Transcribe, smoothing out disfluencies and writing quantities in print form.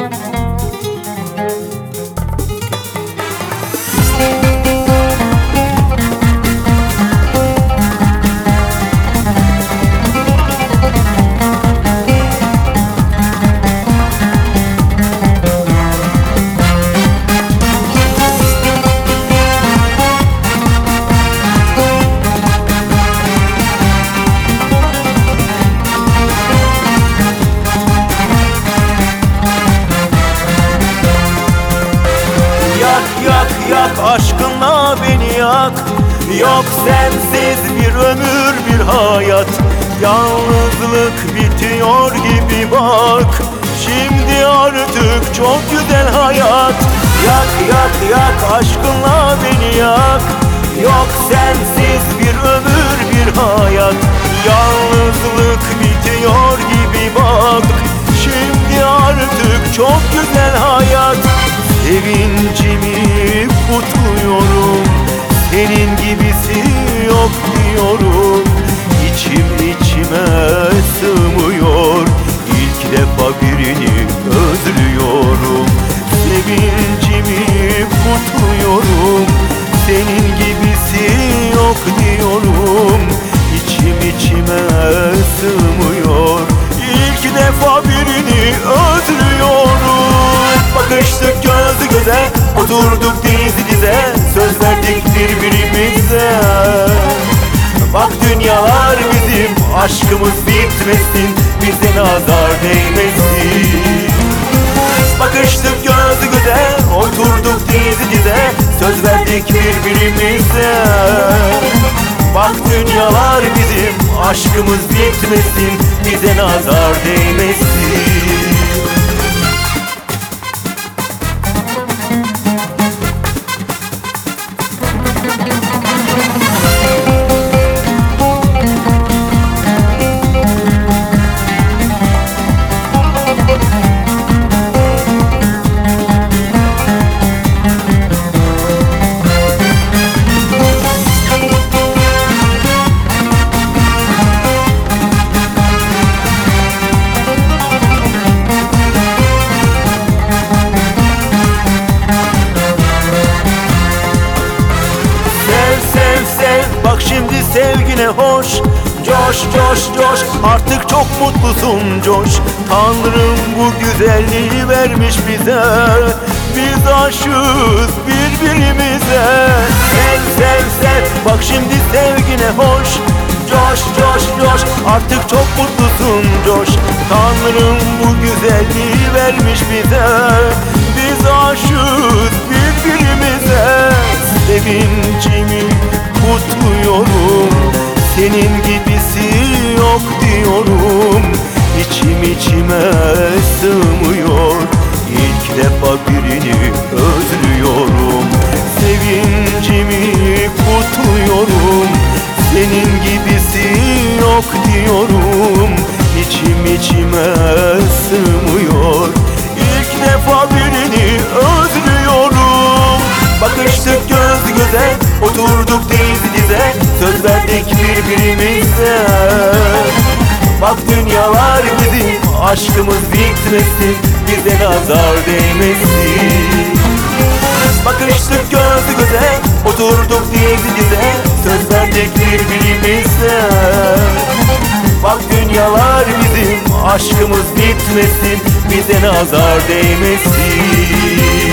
Aşkınla beni yak. Yok sensiz bir ömür, bir hayat. Yalnızlık bitiyor gibi bak. Şimdi artık çok güzel hayat. Yak yak yak, aşkınla beni yak. Yok sensiz bir ömür, bir hayat. Yalnızlık bitiyor gibi bak. Şimdi artık çok güzel hayat. Sevincimi kutluyorum, senin gibisi yok diyorum. İçim içime sığmıyor, ilk defa birini özlüyorum. Sevincimi kutluyorum, senin gibisi yok diyorum. İçim içime sığmıyor, ilk defa birini özlüyorum. Bakıştık göz göze, oturduk diz dize, söz verdik birbirimize. Bak dünyalar bizim, aşkımız bitmesin, bize nazar değmesin. Bakıştık göz göze, oturduk diz dize, söz verdik birbirimize. Bak dünyalar bizim, aşkımız bitmesin, bize nazar değmesin. Bak şimdi sevgine hoş. Coş coş coş, artık çok mutlusun coş. Tanrım bu güzelliği vermiş bize. Biz aşığız birbirimize. Sev sev sev, bak şimdi sevgine hoş. Coş coş coş, artık çok mutlusun coş. Tanrım bu güzelliği vermiş bize. Biz aşığız birbirimize. Sevincimi kutluyorum, senin gibisi yok diyorum. İçim içime sığmıyor, ilk defa birini özlüyorum. Sevincimi kutluyorum, senin gibisi yok diyorum. İçim içime sığmıyor, ilk defa birini özlüyorum. Bakıştık göz göze, oturduk diz dize, söz verdik birbirimize. Bak dünyalar bizim, aşkımız bitmesin, bize nazar değmesin. Bakıştık göz göze, oturduk diz dize, söz verdik birbirimize. Bak dünyalar bizim, aşkımız bitmesin, bize nazar değmesin.